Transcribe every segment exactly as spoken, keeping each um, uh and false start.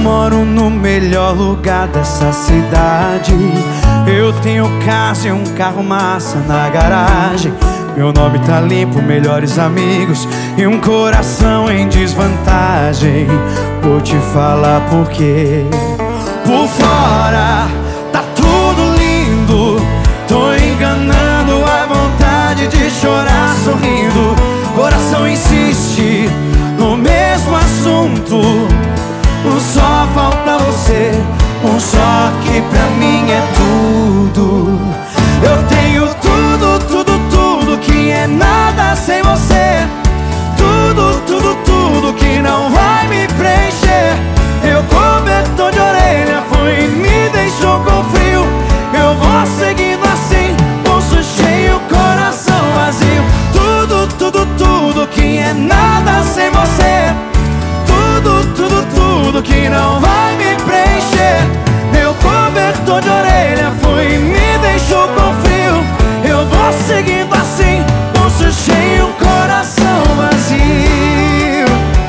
moro no melhor lugar dessa cidade. Eu tenho casa e um carro massa na garagem. Meu nome tá limpo, melhores amigos e um coração em desvantagem. Vou te falar por quê. Por fora tá tudo lindo, tô enganando a vontade de chorar sorrindo. Coração insiste no mesmo assunto. Só falta você, um só que pra mim é tudo. Eu tenho tudo, tudo, tudo que é nada sem você. Tudo, tudo, tudo que não vai me preencher. Eu cobertor de orelha foi e me deixou com frio. Eu vou seguindo assim, bolso cheio, coração vazio. Tudo, tudo, tudo que é nada sem você. Tudo, tudo, tudo que não vai me preencher. Meu cobertor de orelha foi e me deixou com frio. Eu vou seguindo assim, bolso cheio, coração vazio.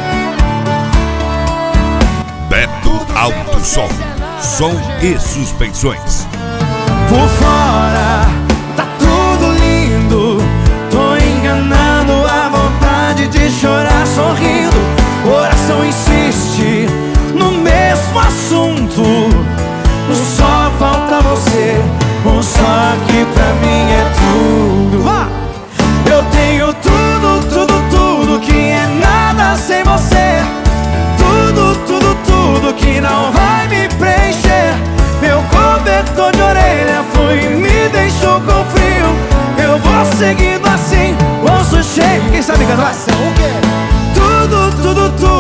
Beto Alto Som, som e suspensões. Por fora tá tudo lindo, tô enganando a vontade de chorar sorrindo. Coração insiste no mesmo assunto. Só falta você, um só que pra mim é tudo. Ah! Eu tenho tudo, tudo, tudo que é nada sem você. Tudo, tudo, tudo que não vai me preencher. Meu cobertor de orelha foi e me deixou com frio. Eu vou seguindo assim, bolso cheio. Quem sabe cantar? Tudo, tudo, tudo